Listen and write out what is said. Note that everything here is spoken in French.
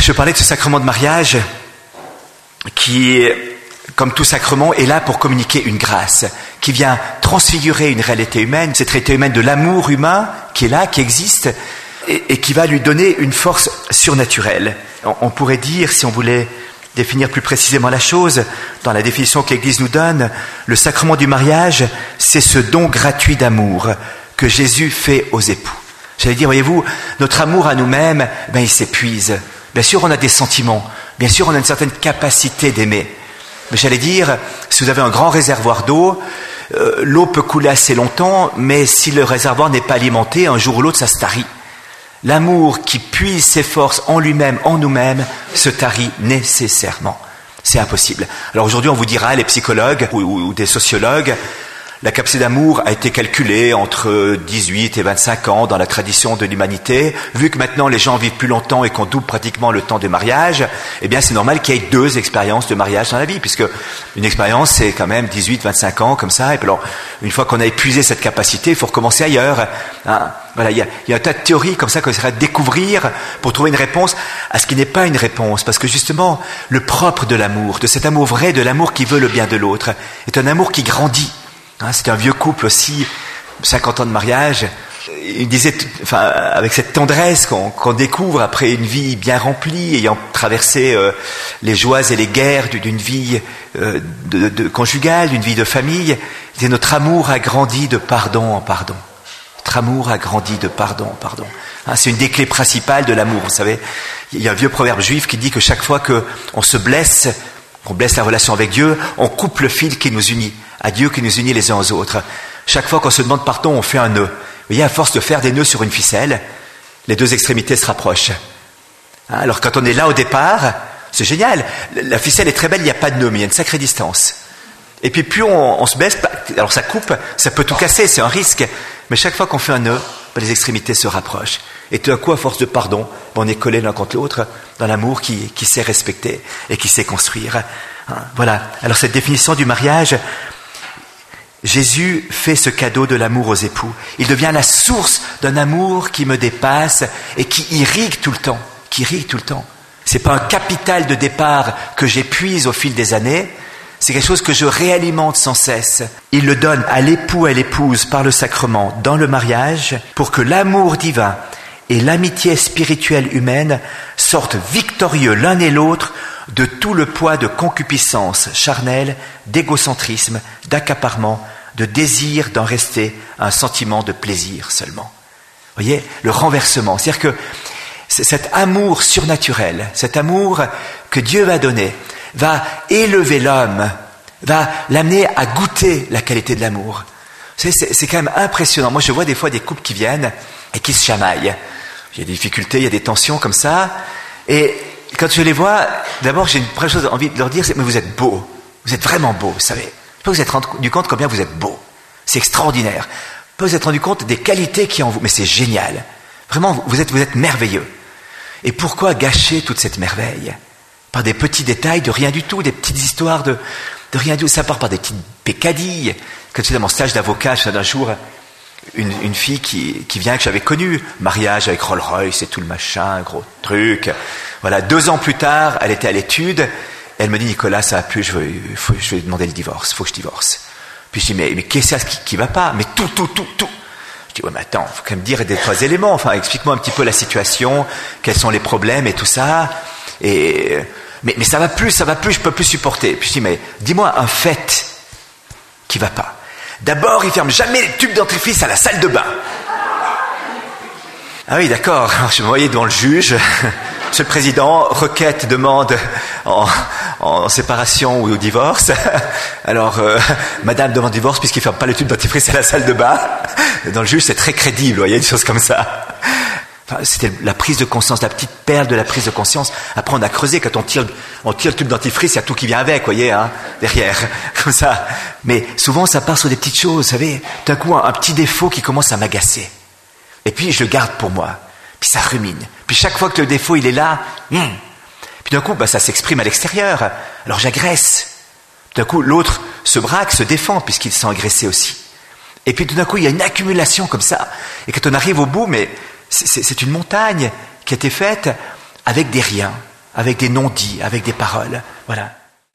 Je parlais de ce sacrement de mariage qui, comme tout sacrement, est là pour communiquer une grâce, qui vient transfigurer une réalité humaine, cette réalité humaine de l'amour humain qui est là, qui existe, et qui va lui donner une force surnaturelle. On pourrait dire, si on voulait définir plus précisément la chose, dans la définition que l'Église nous donne, le sacrement du mariage, c'est ce don gratuit d'amour que Jésus fait aux époux. J'allais dire, voyez-vous, notre amour à nous-mêmes, il s'épuise. Bien sûr, on a des sentiments. Bien sûr, on a une certaine capacité d'aimer. Mais j'allais dire, si vous avez un grand réservoir d'eau, l'eau peut couler assez longtemps, mais si le réservoir n'est pas alimenté, un jour ou l'autre, ça se tarit. L'amour qui puise ses forces en lui-même, en nous-mêmes, se tarit nécessairement. C'est impossible. Alors aujourd'hui, on vous dira, les psychologues ou des sociologues, la capacité d'amour a été calculée entre 18 et 25 ans dans la tradition de l'humanité. Vu que maintenant les gens vivent plus longtemps et qu'on double pratiquement le temps de mariage, eh bien c'est normal qu'il y ait 2 expériences de mariage dans la vie, puisque une expérience c'est quand même 18, 25 ans comme ça. Et puis alors, une fois qu'on a épuisé cette capacité, il faut recommencer ailleurs. Hein. Voilà, il y a un tas de théories comme ça qu'on essaierait de découvrir pour trouver une réponse à ce qui n'est pas une réponse. Parce que justement, le propre de l'amour, de cet amour vrai, de l'amour qui veut le bien de l'autre, est un amour qui grandit. C'est un vieux couple aussi, 50 ans de mariage. Il disait, avec cette tendresse qu'on découvre après une vie bien remplie, ayant traversé les joies et les guerres d'une vie conjugale, d'une vie de famille, il disait, notre amour a grandi de pardon en pardon. Notre amour a grandi de pardon en pardon. C'est une des clés principales de l'amour. Vous savez, il y a un vieux proverbe juif qui dit que chaque fois qu'on se blesse, qu'on blesse la relation avec Dieu, on coupe le fil qui nous unit à Dieu, qui nous unit les uns aux autres. Chaque fois qu'on se demande pardon, on fait un nœud. Vous voyez, à force de faire des nœuds sur une ficelle, les 2 extrémités se rapprochent. Alors quand on est là au départ, c'est génial. La ficelle est très belle, il n'y a pas de nœud, mais il y a une sacrée distance. Et puis plus on se baisse, alors ça coupe, ça peut tout casser, c'est un risque. Mais chaque fois qu'on fait un nœud, les extrémités se rapprochent. Et tout à coup, à force de pardon, on est collés l'un contre l'autre dans l'amour qui sait respecter et qui sait construire. Voilà. Alors cette définition du mariage, Jésus fait ce cadeau de l'amour aux époux. Il devient la source d'un amour qui me dépasse et qui irrigue tout le temps. C'est pas un capital de départ que j'épuise au fil des années. C'est quelque chose que je réalimente sans cesse. Il le donne à l'époux et à l'épouse par le sacrement dans le mariage pour que l'amour divin et l'amitié spirituelle humaine sortent victorieux l'un et l'autre de tout le poids de concupiscence charnelle, d'égocentrisme, d'accaparement, de désir d'en rester un sentiment de plaisir seulement. Vous voyez, le renversement. C'est-à-dire que cet amour surnaturel, cet amour que Dieu va donner, va élever l'homme, va l'amener à goûter la qualité de l'amour. C'est quand même impressionnant. Moi, je vois des fois des couples qui viennent et qui se chamaillent. Il y a des difficultés, il y a des tensions comme ça. Et quand je les vois, d'abord, j'ai une première chose envie de leur dire, c'est mais vous êtes beaux. Vous êtes vraiment beaux, vous savez. Vous vous êtes rendu compte combien vous êtes beaux. C'est extraordinaire. Vous vous êtes rendu compte des qualités qu'il y a en vous. Mais c'est génial. Vraiment, vous êtes merveilleux. Et pourquoi gâcher toute cette merveille par des petits détails de rien du tout, des petites histoires de rien du tout. Ça part par des petites pécadilles. Quand j'étais dans mon stage d'avocat, je suis d'un jour une fille qui vient, que j'avais connue, mariage avec Rolls Royce et tout le machin, gros truc. Voilà, 2 ans plus tard, elle était à l'étude, elle me dit, Nicolas, ça va plus, je vais demander le divorce, faut que je divorce. Puis je dis, mais qu'est-ce qui va pas? Mais tout. Je dis, ouais, mais attends, faut quand même dire des 3 éléments, explique-moi un petit peu la situation, quels sont les problèmes et tout ça. Et mais ça va plus, je peux plus supporter. Puis je dis, mais dis-moi un fait qui va pas. D'abord, il ferme jamais les tubes dentifrice à la salle de bain. Ah oui, d'accord. Alors, je me voyais devant le juge. Monsieur le Président, requête, demande en séparation ou au divorce. Alors, Madame demande divorce puisqu'il ferme pas le tube dentifrice à la salle de bain. Dans le juge, c'est très crédible, vous voyez, des choses comme ça. C'était la prise de conscience, la petite perle de la prise de conscience. Après, on a creusé, quand on tire le tube dentifrice, il y a tout qui vient avec, vous voyez, derrière, comme ça. Mais souvent, ça part sur des petites choses, vous savez. D'un coup, un petit défaut qui commence à m'agacer. Et puis, je le garde pour moi. Puis ça rumine. Puis chaque fois que le défaut, il est là, puis d'un coup, ça s'exprime à l'extérieur. Alors j'agresse. D'un coup, l'autre se braque, se défend, puisqu'il se sent agressé aussi. Et puis tout d'un coup, il y a une accumulation comme ça. Et quand on arrive au bout, mais c'est une montagne qui a été faite avec des riens. avec des non-dits, avec des paroles. Voilà.